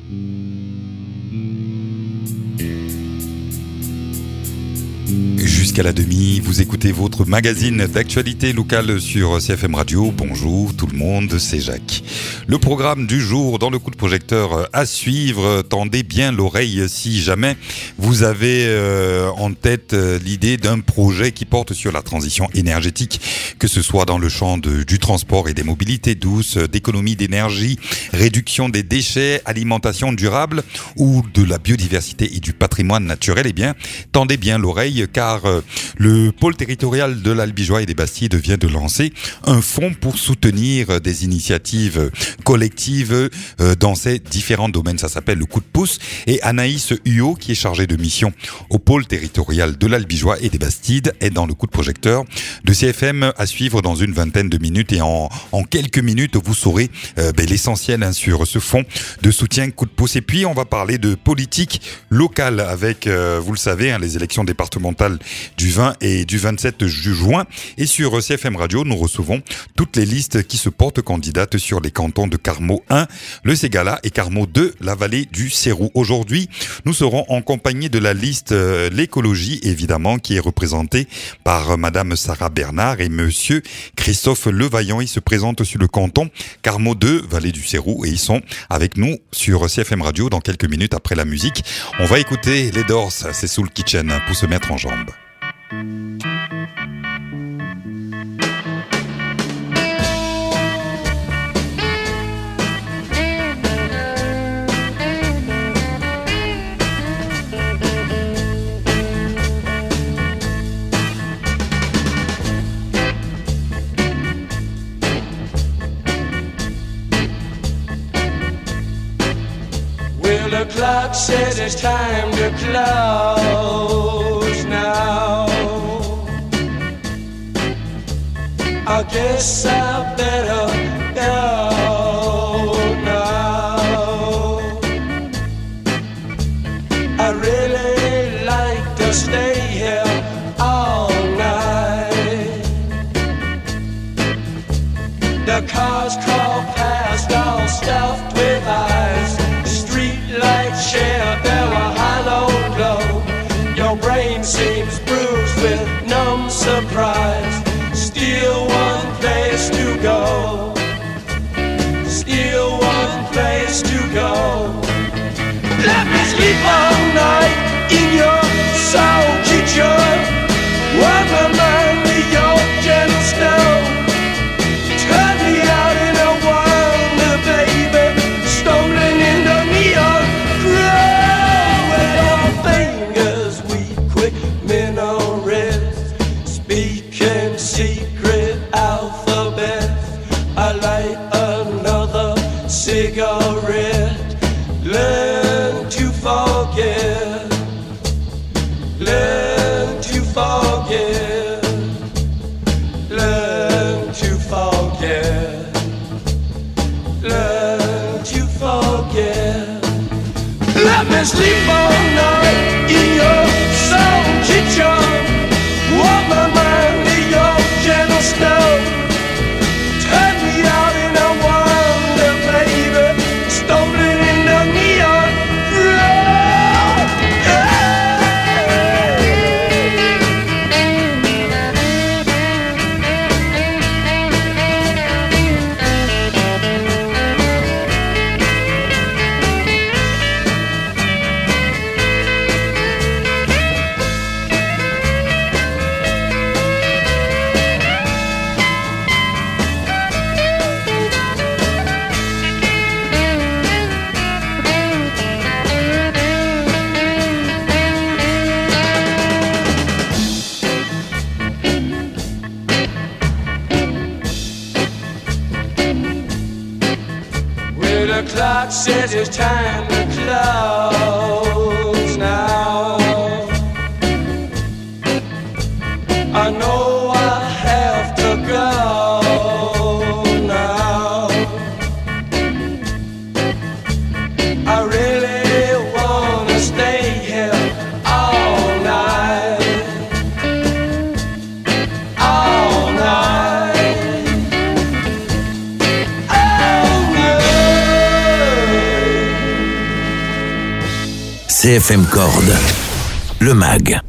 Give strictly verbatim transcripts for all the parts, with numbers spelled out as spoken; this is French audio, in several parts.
Jusqu'à la demi, vous écoutez votre magazine d'actualité locale sur C F M Radio. Bonjour tout le monde, c'est Jacques. Le programme du jour dans le coup de projecteur à suivre. Tendez bien l'oreille si jamais vous avez euh, en tête euh, l'idée d'un projet qui porte sur la transition énergétique, que ce soit dans le champ de, du transport et des mobilités douces, d'économie d'énergie, réduction des déchets, alimentation durable ou de la biodiversité et du patrimoine naturel. Eh bien, tendez bien l'oreille car euh, le pôle territorial de l'Albigeois et des Bastides vient de lancer un fonds pour soutenir des initiatives collectives euh, dans ces différents domaines. Ça s'appelle le coup de pouce. Et Anaïs Huot, qui est chargée de mission au pôle territorial de l'Albigeois et des Bastides, est dans le coup de projecteur de C F M à suivre dans une vingtaine de minutes. Et en, en quelques minutes, vous saurez euh, ben, l'essentiel hein, sur ce fonds de soutien coup de pouce. Et puis, on va parler de politique locale avec, euh, vous le savez, hein, les élections départementales du vingt et du vingt-sept juin. Et sur C F M Radio, nous recevons toutes les listes qui se portent candidates sur les cantons de Carmaux un, le Ségala et Carmaux deux, la vallée du Sérou. Aujourd'hui, nous serons en compagnie de la liste euh, L'écologie, évidemment, qui est représentée par euh, Madame Sarah Bernard et Monsieur Christophe Levaillant. Ils se présentent sur le canton Carmaux deux, vallée du Sérou, et ils sont avec nous sur C F M Radio dans quelques minutes après la musique. On va écouter les Doors, c'est Soul Kitchen pour se mettre en jambes. Well, the clock says it's time to close now. I guess I better go now. I really like to stay here all night. The cars crawl past all stuffed with eyes. Street lights share their hollow glow. Your brain seems bruised with numb surprise. Still one place to go. Still one place to go. Let me sleep all night in your soul kitchen. Warm my mind with your gentle stone. Turn me out in a wonder, baby. Stumbling in the neon glow. With your fingers we quick minarets. Speaking secret alphabets. I light another cigarette. Learn to forget. Learn to forget. Learn to forget. Learn to forget. Let me sleep all night in your soul kitchen. Warm my mind with your gentle snow. Turn me out in a wonder, baby. Stumbling in the neon glow. Well, the clock says it's time to close now. I know I have to go now. I really wanna stay here all night. All night. All night. C F M Corde, le mag.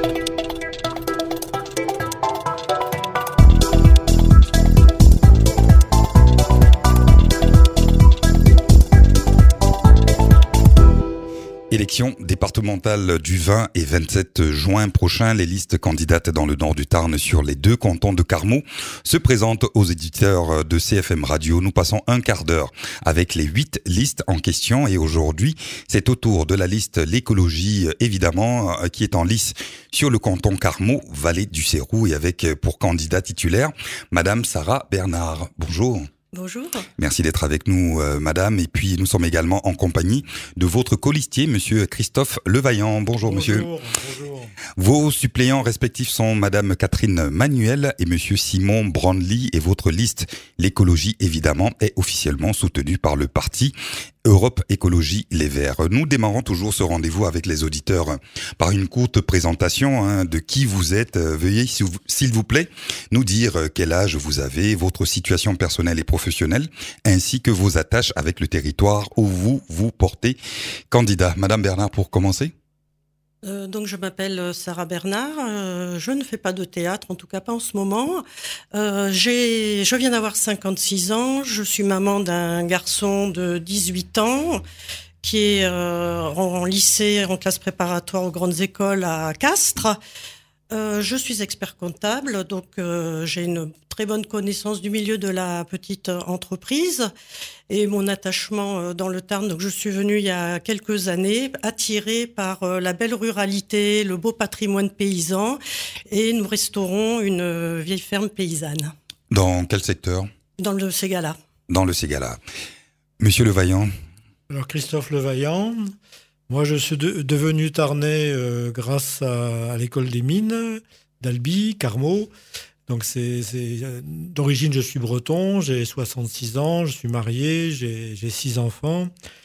Élection départementale du vingt et vingt-sept juin prochain. Les listes candidates dans le nord du Tarn sur les deux cantons de Carmaux se présentent aux éditeurs de C F M Radio. Nous passons un quart d'heure avec les huit listes en question et aujourd'hui, c'est au tour de la liste L'écologie, évidemment, qui est en lice sur le canton Carmaux, Vallée du Sérou et avec pour candidat titulaire, Madame Sarah Bernard. Bonjour. Bonjour. Merci d'être avec nous, euh, madame. Et puis, nous sommes également en compagnie de votre colistier, monsieur Christophe Levaillant. Bonjour, bonjour monsieur. Bonjour. Vos suppléants respectifs sont madame Catherine Manuel et monsieur Simon Brandly. Et votre liste, l'écologie, évidemment, est officiellement soutenue par le parti Europe Écologie Les Verts. Nous démarrons toujours ce rendez-vous avec les auditeurs par une courte présentation hein, de qui vous êtes. Veuillez, s'il vous plaît, nous dire quel âge vous avez, votre situation personnelle et professionnelle, ainsi que vos attaches avec le territoire où vous vous portez candidat. Madame Bernard, pour commencer. Euh, donc je m'appelle Sarah Bernard, euh, je ne fais pas de théâtre, en tout cas pas en ce moment. Euh, j'ai, je viens d'avoir cinquante-six ans, je suis maman d'un garçon de dix-huit ans qui est euh, en, en lycée, en classe préparatoire aux grandes écoles à Castres. Euh, je suis expert comptable, donc euh, j'ai une très bonne connaissance du milieu de la petite entreprise et mon attachement dans le Tarn. Donc je suis venue il y a quelques années, attirée par la belle ruralité, le beau patrimoine paysan, et nous restaurons une vieille ferme paysanne. Dans quel secteur ? Dans le Ségala. Dans le Ségala. Monsieur Levaillant. Alors Christophe Levaillant. Moi, je suis de, devenu Tarnais euh, grâce à, à l'école des mines d'Albi, Carmaux. Donc, c'est, c'est, d'origine, je suis breton, j'ai soixante-six ans, je suis marié, j'ai, j'ai six enfants.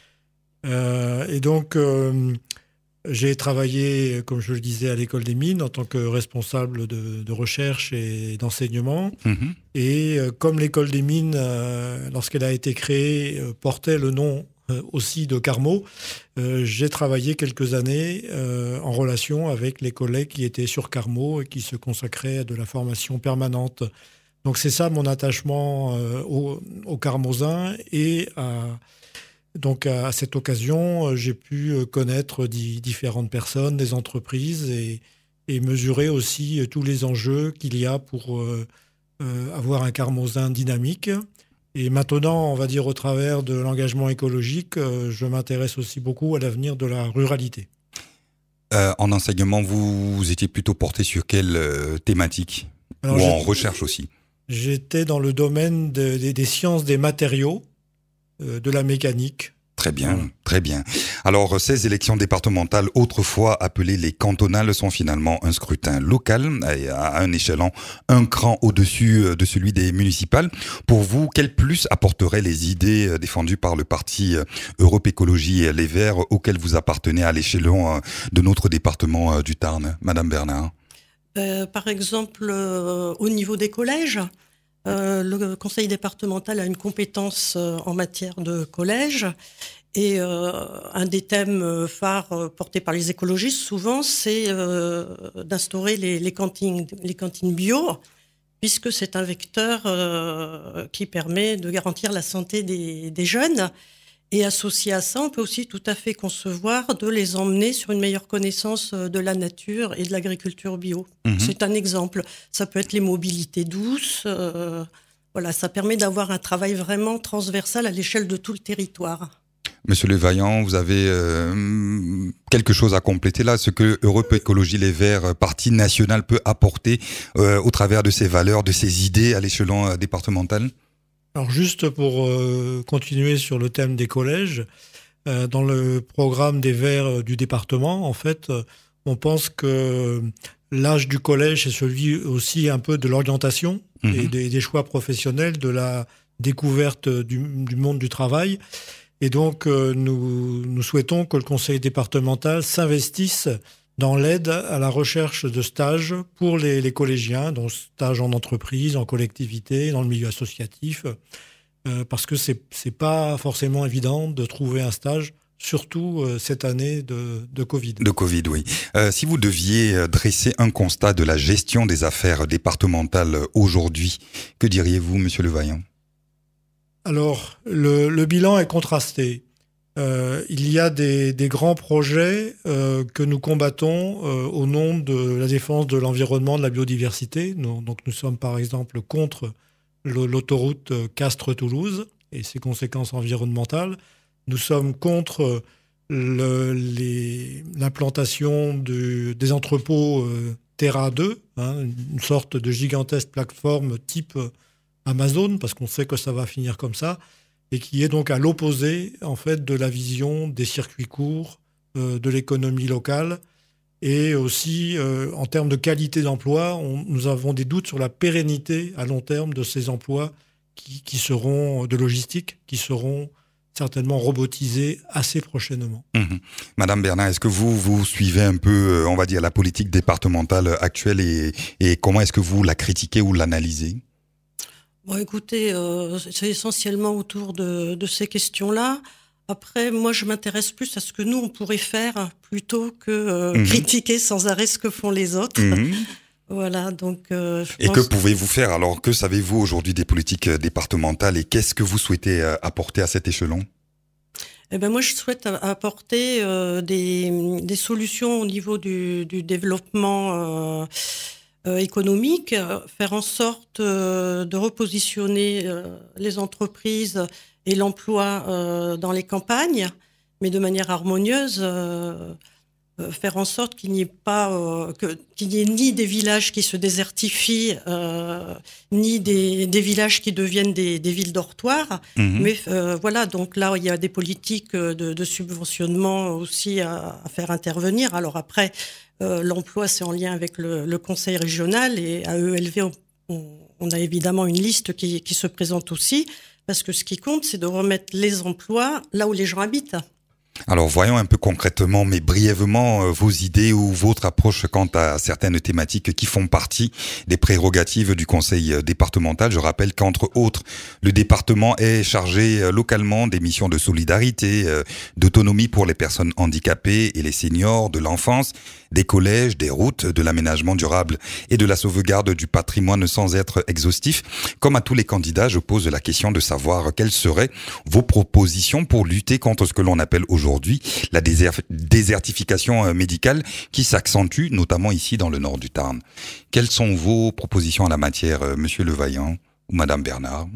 Euh, et donc, euh, j'ai travaillé, comme je le disais, à l'école des mines en tant que responsable de, de recherche et d'enseignement. Mmh. Et euh, comme l'école des mines, euh, lorsqu'elle a été créée, euh, portait le nom Euh, aussi de Carmaux, euh, j'ai travaillé quelques années euh, en relation avec les collègues qui étaient sur Carmaux et qui se consacraient à de la formation permanente. Donc c'est ça mon attachement euh, aux, aux Carmauxins et à, donc à, à cette occasion, j'ai pu connaître di- différentes personnes, des entreprises et, et mesurer aussi tous les enjeux qu'il y a pour euh, euh, avoir un Carmauxin dynamique. Et maintenant, on va dire au travers de l'engagement écologique, euh, je m'intéresse aussi beaucoup à l'avenir de la ruralité. Euh, en enseignement, vous, vous étiez plutôt porté sur quelle euh, thématique ? Alors, ou en recherche aussi ? J'étais dans le domaine de, de, des sciences des matériaux, euh, de la mécanique. Très bien, voilà. Très bien. Alors, ces élections départementales, autrefois appelées les cantonales, sont finalement un scrutin local, à un échelon un cran au-dessus de celui des municipales. Pour vous, quel plus apporteraient les idées défendues par le parti Europe Écologie Les Verts, auquel vous appartenez à l'échelon de notre département du Tarn, Madame Bernard ? euh, Par exemple, euh, au niveau des collèges, Euh, le conseil départemental a une compétence euh, en matière de collège et euh, un des thèmes phares euh, portés par les écologistes souvent c'est euh, d'instaurer les, les cantines, les cantines bio puisque c'est un vecteur euh, qui permet de garantir la santé des, des jeunes. Et associé à ça, on peut aussi tout à fait concevoir de les emmener sur une meilleure connaissance de la nature et de l'agriculture bio. Mmh. C'est un exemple. Ça peut être les mobilités douces. Euh, voilà, ça permet d'avoir un travail vraiment transversal à l'échelle de tout le territoire. Monsieur Levaillant, vous avez euh, quelque chose à compléter là, ce que Europe Écologie Les Verts, parti national, peut apporter euh, au travers de ses valeurs, de ses idées à l'échelon euh, départemental ? Alors juste pour euh, continuer sur le thème des collèges, euh, dans le programme des Verts du département, en fait, euh, on pense que l'âge du collège est celui aussi un peu de l'orientation mmh. et des, des choix professionnels, de la découverte du, du monde du travail. Et donc, euh, nous, nous souhaitons que le conseil départemental s'investisse dans l'aide à la recherche de stages pour les, les collégiens, donc stages en entreprise, en collectivité, dans le milieu associatif, euh, parce que c'est c'est pas forcément évident de trouver un stage surtout euh, cette année de, de Covid. De Covid, oui. Euh, si vous deviez dresser un constat de la gestion des affaires départementales aujourd'hui, que diriez-vous, Monsieur Levaillant ? Alors, le, le bilan est contrasté. Euh, il y a des, des grands projets euh, que nous combattons euh, au nom de la défense de l'environnement, de la biodiversité. Nous, donc nous sommes par exemple contre le, l'autoroute Castres-Toulouse et ses conséquences environnementales. Nous sommes contre le, les, l'implantation de, des entrepôts euh, Terra deux, hein, une sorte de gigantesque plateforme type Amazon, parce qu'on sait que ça va finir comme ça, et qui est donc à l'opposé en fait de la vision des circuits courts, euh, de l'économie locale, et aussi euh, en termes de qualité d'emploi, on, nous avons des doutes sur la pérennité à long terme de ces emplois qui, qui seront de logistique, qui seront certainement robotisés assez prochainement. Mmh. Madame Bernard, est-ce que vous vous suivez un peu, on va dire, la politique départementale actuelle et, et comment est-ce que vous la critiquez ou l'analysez ? Bon, écoutez, euh, c'est essentiellement autour de, de ces questions-là. Après, moi, je m'intéresse plus à ce que nous, on pourrait faire plutôt que euh, mmh. critiquer sans arrêt ce que font les autres. Mmh. Voilà, donc... Euh, je et pense... que pouvez-vous faire? Alors, que savez-vous aujourd'hui des politiques départementales et qu'est-ce que vous souhaitez euh, apporter à cet échelon? Eh ben moi, je souhaite apporter euh, des, des solutions au niveau du, du développement euh, euh, économique, euh, faire en sorte euh, de repositionner euh, les entreprises et l'emploi euh, dans les campagnes, mais de manière harmonieuse. Euh, Euh, faire en sorte qu'il n'y ait pas, euh, que, qu'il n'y ait ni des villages qui se désertifient, euh, ni des, des villages qui deviennent des, des villes dortoirs. Mmh. Mais euh, voilà, donc là, il y a des politiques de, de subventionnement aussi à, à faire intervenir. Alors après, euh, l'emploi, c'est en lien avec le, le conseil régional et à E L V, on, on a évidemment une liste qui, qui se présente aussi, parce que ce qui compte, c'est de remettre les emplois là où les gens habitent. Alors voyons un peu concrètement, mais brièvement, euh, vos idées ou votre approche quant à certaines thématiques qui font partie des prérogatives du conseil départemental. Je rappelle qu'entre autres, le département est chargé euh, localement des missions de solidarité, euh, d'autonomie pour les personnes handicapées et les seniors, de l'enfance, des collèges, des routes, de l'aménagement durable et de la sauvegarde du patrimoine sans être exhaustif. Comme à tous les candidats, je pose la question de savoir quelles seraient vos propositions pour lutter contre ce que l'on appelle aujourd'hui Aujourd'hui, la déser- désertification médicale qui s'accentue, notamment ici dans le nord du Tarn. Quelles sont vos propositions en la matière, Monsieur Levaillant ou Madame Bernard?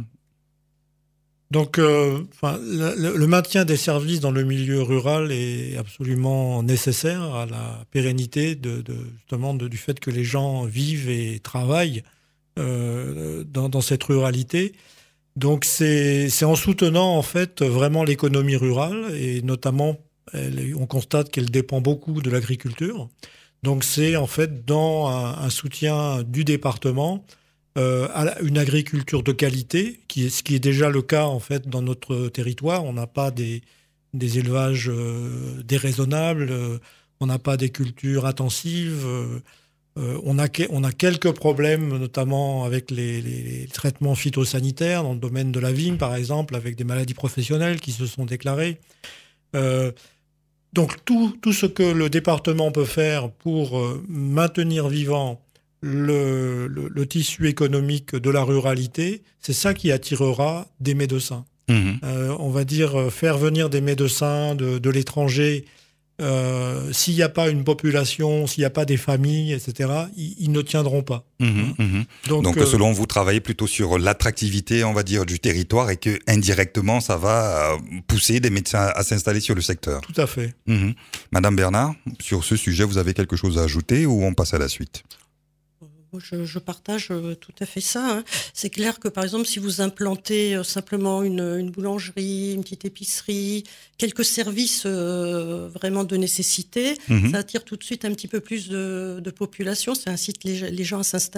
Donc, euh, enfin, le, le maintien des services dans le milieu rural est absolument nécessaire à la pérennité de, de, justement de, du fait que les gens vivent et travaillent euh, dans, dans cette ruralité. Donc c'est, c'est en soutenant en fait vraiment l'économie rurale et notamment elle, on constate qu'elle dépend beaucoup de l'agriculture. Donc c'est en fait dans un, un soutien du département euh, à une agriculture de qualité, qui est, ce qui est déjà le cas en fait dans notre territoire. On n'a pas des, des élevages euh, déraisonnables, euh, on n'a pas des cultures intensives. Euh, Euh, on, a que, on a quelques problèmes, notamment avec les, les, les traitements phytosanitaires dans le domaine de la vigne, par exemple, avec des maladies professionnelles qui se sont déclarées. Euh, donc tout, tout ce que le département peut faire pour euh, maintenir vivant le, le, le tissu économique de la ruralité, c'est ça qui attirera des médecins. Mmh. Euh, on va dire faire venir des médecins de, de l'étranger. Euh, s'il n'y a pas une population, s'il n'y a pas des familles, et cetera, ils, ils ne tiendront pas. Mmh, mmh. Donc, Donc euh, selon vous, travaillez plutôt sur l'attractivité, on va dire, du territoire et que indirectement, ça va pousser des médecins à s'installer sur le secteur. Tout à fait. Mmh. Madame Bernard, sur ce sujet, vous avez quelque chose à ajouter ou on passe à la suite ? Je, je partage tout à fait ça. Hein. C'est clair que, par exemple, si vous implantez simplement une, une boulangerie, une petite épicerie, quelques services euh, vraiment de nécessité, mmh. ça attire tout de suite un petit peu plus de, de population, ça incite les, les gens à s'installer.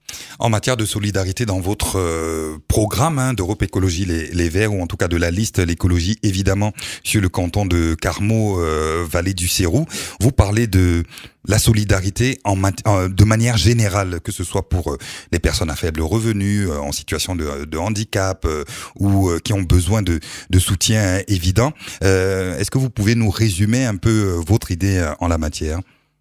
En matière de solidarité, dans votre euh, programme hein, d'Europe Écologie les, les Verts, ou en tout cas de la liste l'écologie, évidemment, sur le canton de Carmaux, euh, Vallée du Sérou, vous parlez de la solidarité en, en, de manière générale, que ce soit pour euh, les personnes à faible revenu, euh, en situation de, de handicap, euh, ou euh, qui ont besoin de, de soutien hein, évident. Euh, est-ce que vous pouvez nous résumer un peu euh, votre idée euh, en la matière ?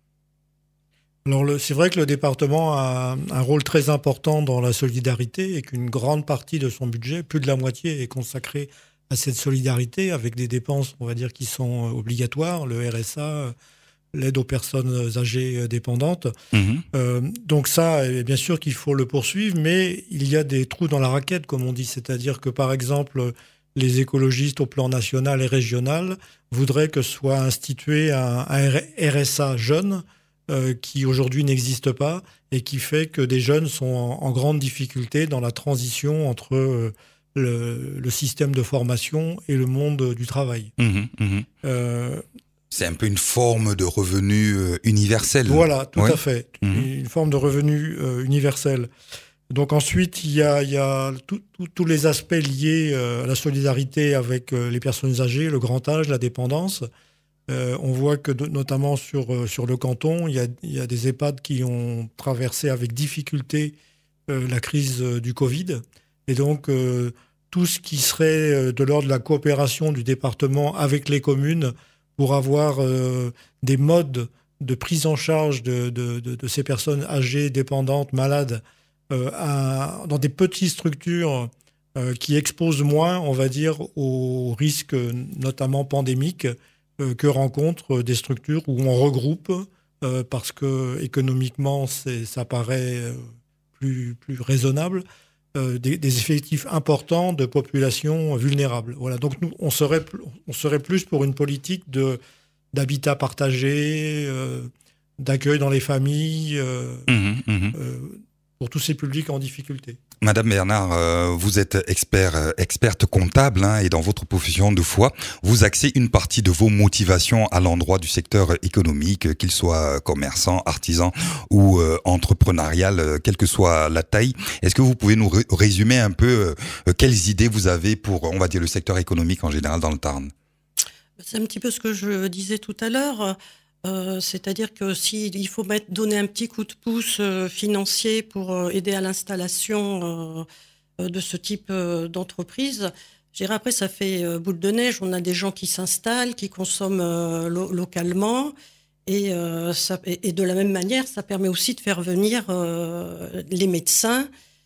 Alors le, c'est vrai que le département a un rôle très important dans la solidarité et qu'une grande partie de son budget, plus de la moitié, est consacrée à cette solidarité avec des dépenses, on va dire, qui sont obligatoires, le R S A, l'aide aux personnes âgées dépendantes. Mmh. Euh, donc ça, bien sûr qu'il faut le poursuivre, mais il y a des trous dans la raquette, comme on dit, c'est-à-dire que par exemple, les écologistes au plan national et régional voudraient que soit institué un, un R S A jeune, Euh, qui aujourd'hui n'existe pas et qui fait que des jeunes sont en, en grande difficulté dans la transition entre euh, le, le système de formation et le monde du travail. Mmh, mmh. Euh, C'est un peu une forme de revenu euh, universel. Voilà, tout oui. à fait. Mmh. Une forme de revenu euh, universel. Donc ensuite, il y a, il y a tous les aspects liés euh, à la solidarité avec euh, les personnes âgées, le grand âge, la dépendance. Euh, on voit que de, notamment sur, euh, sur le canton, il y, a, il y a des EHPAD qui ont traversé avec difficulté euh, la crise euh, du Covid. Et donc, euh, tout ce qui serait euh, de l'ordre de la coopération du département avec les communes pour avoir euh, des modes de prise en charge de, de, de, de ces personnes âgées, dépendantes, malades, euh, à, dans des petites structures euh, qui exposent moins, on va dire, aux risques notamment pandémiques, que rencontrent des structures où on regroupe euh, parce que économiquement c'est, ça paraît plus, plus raisonnable, euh, des, des effectifs importants de populations vulnérables. Voilà. Donc nous, on serait, on serait plus pour une politique de, d'habitat partagé, euh, d'accueil dans les familles, euh, mmh, mmh. Euh, pour tous ces publics en difficulté. Madame Bernard, euh, vous êtes expert, euh, experte comptable hein, et dans votre profession de foi, vous axez une partie de vos motivations à l'endroit du secteur économique, qu'il soit commerçant, artisan ou euh, entrepreneurial, euh, quelle que soit la taille. Est-ce que vous pouvez nous ré- résumer un peu euh, quelles idées vous avez pour, on va dire, le secteur économique en général dans le Tarn ? C'est un petit peu ce que je disais tout à l'heure. Euh, c'est-à-dire que s'il il faut mettre, donner un petit coup de pouce euh, financier pour euh, aider à l'installation euh, de ce type euh, d'entreprise, je dirais après ça fait euh, boule de neige. On a des gens qui s'installent, qui consomment euh, lo- localement, et, euh, ça, et, et de la même manière, ça permet aussi de faire venir euh, les médecins.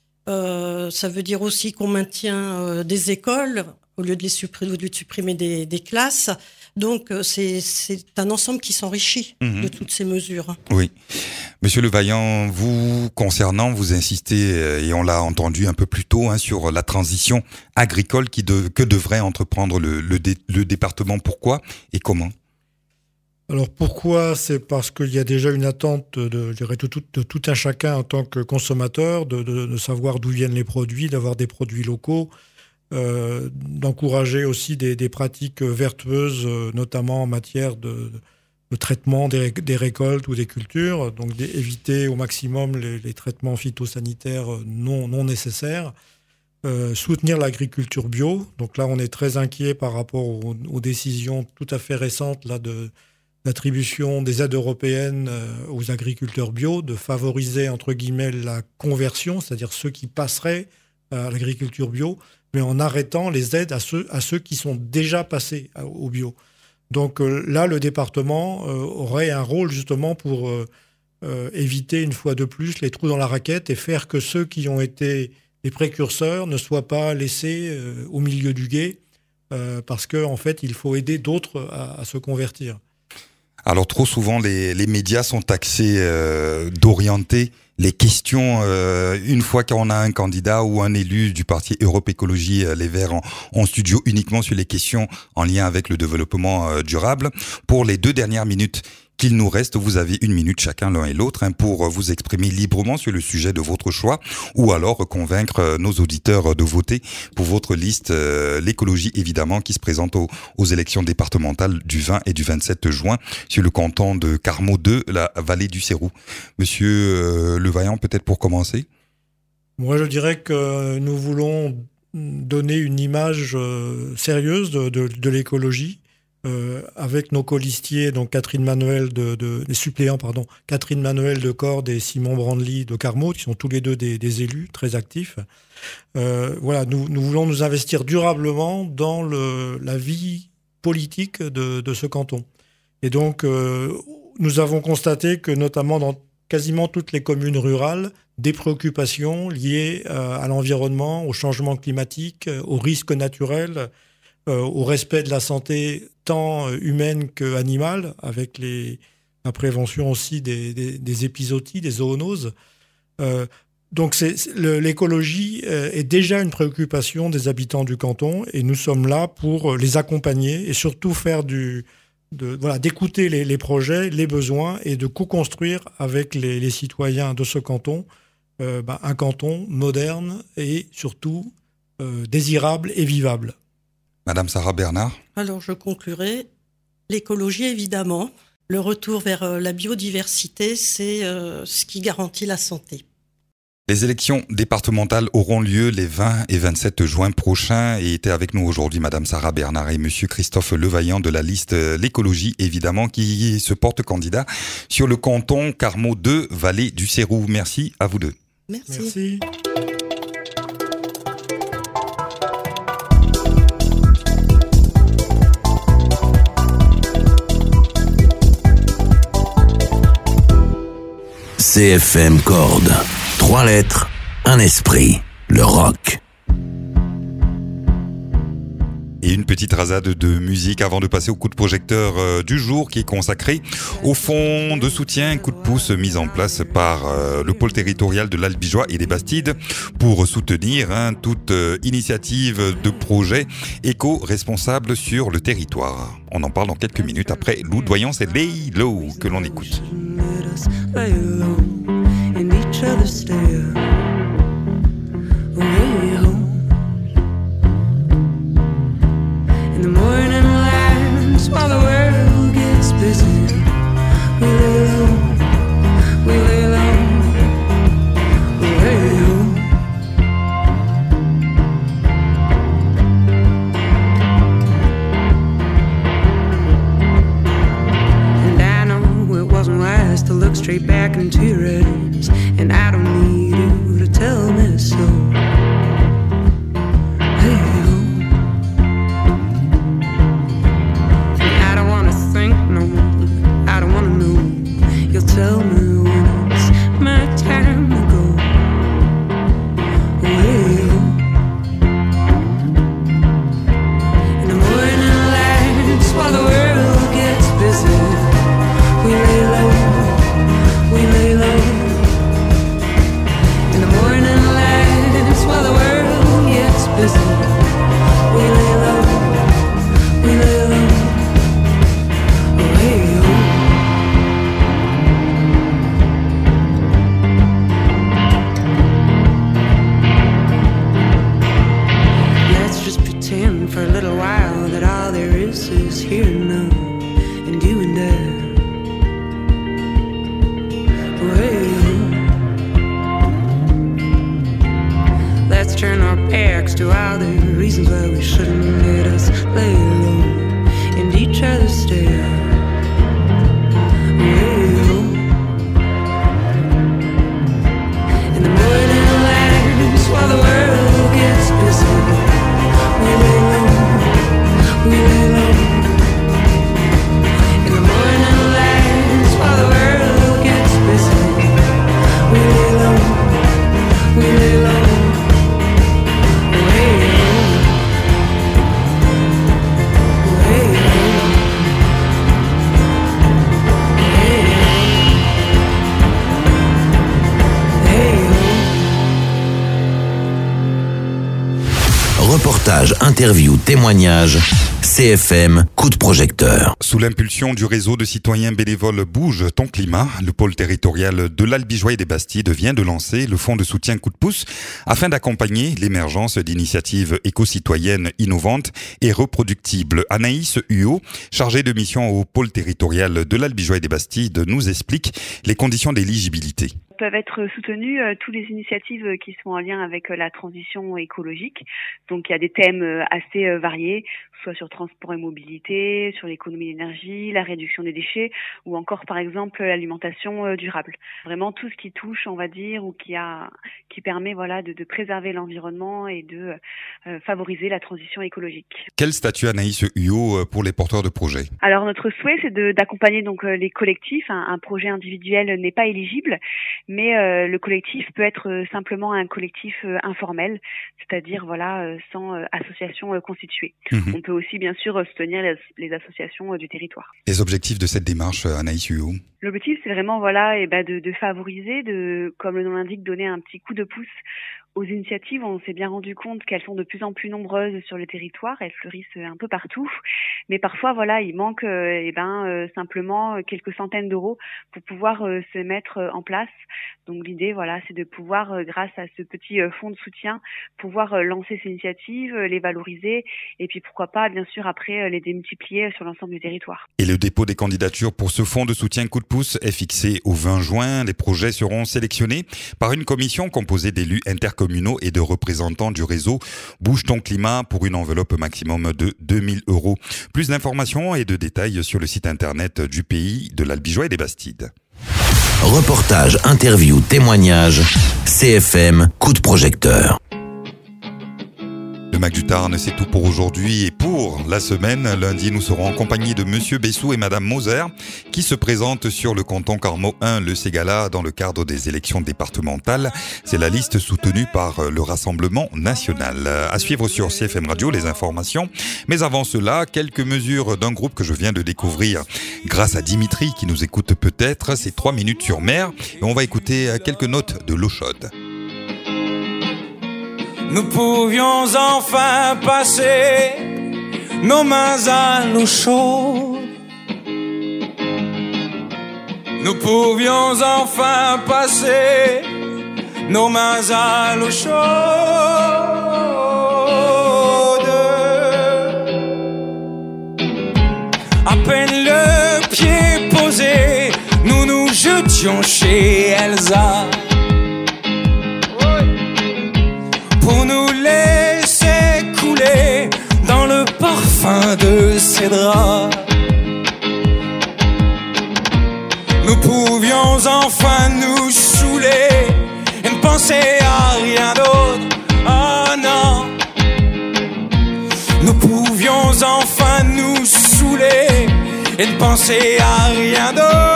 Euh, ça veut dire aussi qu'on maintient euh, des écoles au lieu de les supprimer, au lieu de supprimer des, des classes. Donc, c'est, c'est un ensemble qui s'enrichit mmh. de toutes ces mesures. Oui. Monsieur Le Vaillant, vous, concernant, vous insistez, et on l'a entendu un peu plus tôt, hein, sur la transition agricole qui de, que devrait entreprendre le, le, dé, le département. Pourquoi et comment ? Alors pourquoi ? C'est parce qu'il y a déjà une attente de, je dirais, de, tout, de tout un chacun en tant que consommateur, de, de, de savoir d'où viennent les produits, d'avoir des produits locaux, Euh, d'encourager aussi des, des pratiques vertueuses, euh, notamment en matière de, de traitement des, des récoltes ou des cultures, donc d'éviter au maximum les, les traitements phytosanitaires non, non nécessaires, euh, soutenir l'agriculture bio. Donc là, on est très inquiet par rapport aux, aux décisions tout à fait récentes là, de l'attribution des aides européennes euh, aux agriculteurs bio, de favoriser, entre guillemets, la conversion, c'est-à-dire ceux qui passeraient à l'agriculture bio, mais en arrêtant les aides à ceux, à ceux qui sont déjà passés au bio. Donc euh, là, le département euh, aurait un rôle justement pour euh, euh, éviter une fois de plus les trous dans la raquette et faire que ceux qui ont été les précurseurs ne soient pas laissés euh, au milieu du gué, euh, parce qu'en en fait, il faut aider d'autres à, à se convertir. Alors trop souvent, les, les médias sont taxés euh, d'orienter les questions, euh, une fois qu'on a un candidat ou un élu du parti Europe Écologie euh, Les Verts en, en studio, uniquement sur les questions en lien avec le développement euh, durable. Pour les deux dernières minutes qu'il nous reste, vous avez une minute chacun l'un et l'autre hein, pour vous exprimer librement sur le sujet de votre choix, ou alors convaincre nos auditeurs de voter pour votre liste, euh, l'écologie évidemment, qui se présente aux, aux élections départementales du vingt et du vingt-sept juin sur le canton de Carmaux deux, la vallée du Sérou. Monsieur euh, Le Vaillant, peut-être pour commencer. Moi, je dirais que nous voulons donner une image euh, sérieuse de, de, de l'écologie euh, avec nos colistiers, donc Catherine Manuel de, de les suppléants, pardon, Catherine Manuel de Cordes et Simon Brandly de Carmaux, qui sont tous les deux des, des élus très actifs. Euh, voilà, nous, nous voulons nous investir durablement dans le, la vie politique de, de ce canton. Et donc, euh, nous avons constaté que notamment dans quasiment toutes les communes rurales, des préoccupations liées euh, à l'environnement, au changement climatique, euh, aux risques naturels, euh, au respect de la santé tant humaine qu'animale, avec les, la prévention aussi des, des, des épizooties, des zoonoses. Euh, donc c'est, c'est, le, l'écologie euh, est déjà une préoccupation des habitants du canton et nous sommes là pour les accompagner et surtout faire du... De, voilà, d'écouter les, les projets, les besoins et de co-construire avec les, les citoyens de ce canton euh, bah, un canton moderne et surtout euh, désirable et vivable. Madame Sarah Bernard. Alors je conclurai, l'écologie évidemment, le retour vers la biodiversité, c'est euh, ce qui garantit la santé. Les élections départementales auront lieu les vingt et vingt-sept juin prochains et était avec nous aujourd'hui Madame Sarah Bernard et Monsieur Christophe Levaillant de la liste L'écologie évidemment qui se porte candidat sur le canton Carmaux deux Vallée du Sérou. Merci à vous deux. Merci. Merci. C F M Cordes. Trois lettres, un esprit, le rock. Et une petite rasade de musique avant de passer au coup de projecteur euh, du jour qui est consacré au fonds de soutien coup de pouce mis en place par euh, le pôle territorial de l'Albigeois et des Bastides pour soutenir hein, toute euh, initiative de projet éco-responsable sur le territoire. On en parle dans quelques minutes après Loudoyance et Lay Low que l'on écoute. In each other's stare away home. In the morning lights while the world gets busy, we lay low, we lay low, away home. And I know it wasn't wise to look straight back into your eyes, and I don't need you to tell me so. Hey, oh. I don't wanna think no more, I don't wanna know. You'll tell me when it's my time to go. Hey, oh. In the morning lights while the world gets busy, we lay low, we lay low. In the morning lights while the world gets busy, we lay low, we lay low, oh hey oh. Let's just pretend for a little while that all there is is here now, and you and I. Let's turn our backs to all the reasons why we shouldn't let us lay low and each other stare. In the morning lights while the world gets busy, we lay low, we lay low. In the morning lights while the world gets busy, we lay low, we lay low. Reportage, interview, témoignage, C F M, coup de projecteur. Sous l'impulsion du réseau de citoyens bénévoles Bouge ton climat, le pôle territorial de l'Albigeois et des Bastides vient de lancer le fonds de soutien coup de pouce afin d'accompagner l'émergence d'initiatives éco-citoyennes innovantes et reproductibles. Anaïs Huot, chargée de mission au pôle territorial de l'Albigeois et des Bastides, nous explique les conditions d'éligibilité. Peuvent être soutenues euh, toutes les initiatives qui sont en lien avec euh, la transition écologique. Donc il y a des thèmes euh, assez euh, variés, soit sur transport et mobilité, sur l'économie d'énergie, la réduction des déchets, ou encore par exemple l'alimentation euh, durable. Vraiment tout ce qui touche, on va dire, ou qui a qui permet voilà de, de préserver l'environnement et de euh, favoriser la transition écologique. Quel statut Anaïs Huot pour les porteurs de projets? Alors notre souhait c'est de, d'accompagner donc euh, les collectifs. Un, un projet individuel n'est pas éligible, mais euh, le collectif peut être euh, simplement un collectif euh, informel, c'est-à-dire voilà euh, sans euh, association euh, constituée. Mmh. On peut aussi bien sûr soutenir les, les associations euh, du territoire. Les objectifs de cette démarche, Anaïs Huot? L'objectif c'est vraiment voilà et ben de, de favoriser, de comme le nom l'indique, donner un petit coup de pouce aux initiatives. On s'est bien rendu compte qu'elles sont de plus en plus nombreuses sur le territoire, elles fleurissent un peu partout, mais parfois voilà il manque euh, et ben euh, simplement quelques centaines d'euros pour pouvoir euh, se mettre en place. Donc l'idée voilà c'est de pouvoir euh, grâce à ce petit euh, fonds de soutien pouvoir euh, lancer ces initiatives, euh, les valoriser et puis pourquoi pas bien sûr après euh, les démultiplier sur l'ensemble du territoire. Et le dépôt des candidatures pour ce fonds de soutien coup de pouce est fixé au vingt juin. Les projets seront sélectionnés par une commission composée d'élus intercommunaux et de représentants du réseau Bouge ton climat pour une enveloppe maximum de deux mille euros. Plus d'informations et de détails sur le site internet du Pays de l'Albigeois et des Bastides. Reportage, interview, témoignage, C F M, coup de projecteur. Le Mac du Tarn, c'est tout pour aujourd'hui et pour la semaine. Lundi, nous serons en compagnie de Monsieur Bessou et Madame Moser qui se présentent sur le canton Carmaux un, le Ségala, dans le cadre des élections départementales. C'est la liste soutenue par le Rassemblement national. À suivre sur C F M Radio, les informations. Mais avant cela, quelques mesures d'un groupe que je viens de découvrir grâce à Dimitri qui nous écoute peut-être. C'est trois minutes sur mer et on va écouter quelques notes de l'eau chaude. Nous pouvions enfin passer nos mains à l'eau chaude. Nous pouvions enfin passer nos mains à l'eau chaude. À peine le pied posé, nous nous jetions chez Elsa. Pour nous laisser couler dans le parfum de ses draps. Nous pouvions enfin nous saouler et ne penser à rien d'autre. Oh non. Nous pouvions enfin nous saouler et ne penser à rien d'autre.